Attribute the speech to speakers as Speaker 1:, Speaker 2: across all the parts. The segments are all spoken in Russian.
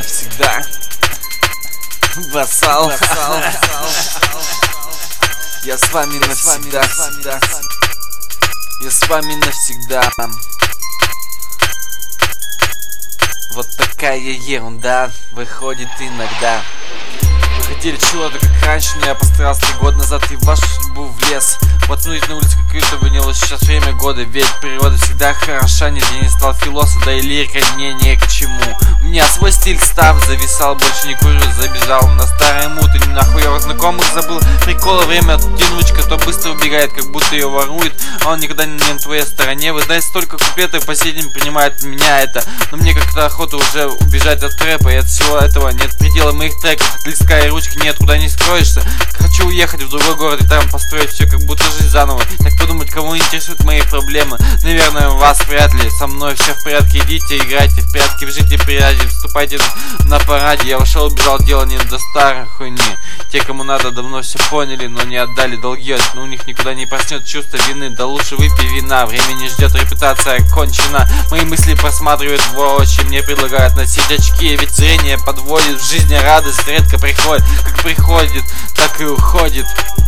Speaker 1: навсегда. Вассал. Я с вами навсегда. Я с вами навсегда. Вот такая ерунда выходит иногда. Вы хотели чего-то как раньше, но я постарался 3 года назад и в вашу судьбу влез. Вот смотрите на улице, как это вынялось сейчас время года. Ведь природа всегда хороша, нигде не стал философ, да и лирика мне не к чему. У меня свой стиль став, зависал, больше не курю, забежал на старые муты. Нахуй я знакомых забыл, прикола время тянучка, то быстро убегает, как будто ее ворует. А он никогда не на твоей стороне. Вы знаете, столько куплетов по сей день принимает меня это. Но мне как-то охота уже убежать от трэпа, и от всего этого нет предела моих треков. От листка и ручки нет, куда не скроешься. Хочу уехать в другой город и там построить все, как будто жизнь заново. Так подумать, кого интересуют мои проблемы. Наверное, вас вряд ли. Со мной все в порядке, идите, играйте в прятки, вжите пряди, вступайте на параде. Я ушел, убежал, дело не до старой хуйни. Те, кому надо, давно все поняли, но не отдали долги. Но у них никуда не проснет чувство вины. Да лучше выпей вина, время не ждет, репутация кончена. Мои мысли просматривают в очи, мне предлагают носить очки. Ведь зрение подводит, в жизни радость редко приходит. Как приходит, так и уходит.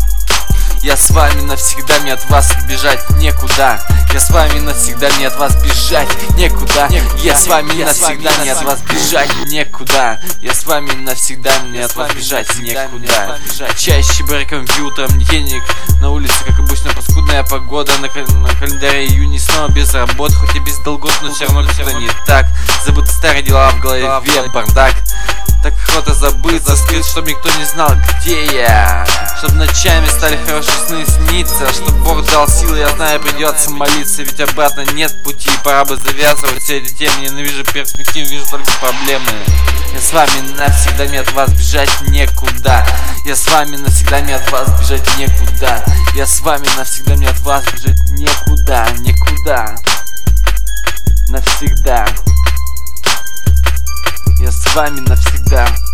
Speaker 1: Я с вами навсегда, мне от вас бежать некуда. Я с вами навсегда, мне от вас бежать некуда. Я с вами навсегда, мне от вас бежать некуда. Я с вами навсегда, мне от вас бежать некуда. Чаще бери компьютером денег. На улице, как обычно, паскудная погода. На календаре июня снова без работы. Хоть и без долгов, но все равно как-то не так. Забыты старые дела в голове, бардак. Так охота забыться, скрыть, чтоб никто не знал, где я. Чтоб ночами стали хорошие сны сниться. Чтоб Бог дал силы, я знаю, придется молиться. Ведь обратно нет пути, пора бы завязывать все эти темы. Ненавижу перспектив, вижу только проблемы. Я с вами навсегда, мне от вас бежать некуда. Я с вами навсегда, мне от вас бежать некуда. Я с вами навсегда, мне от вас бежать некуда. Никуда. Навсегда. Я с вами навсегда.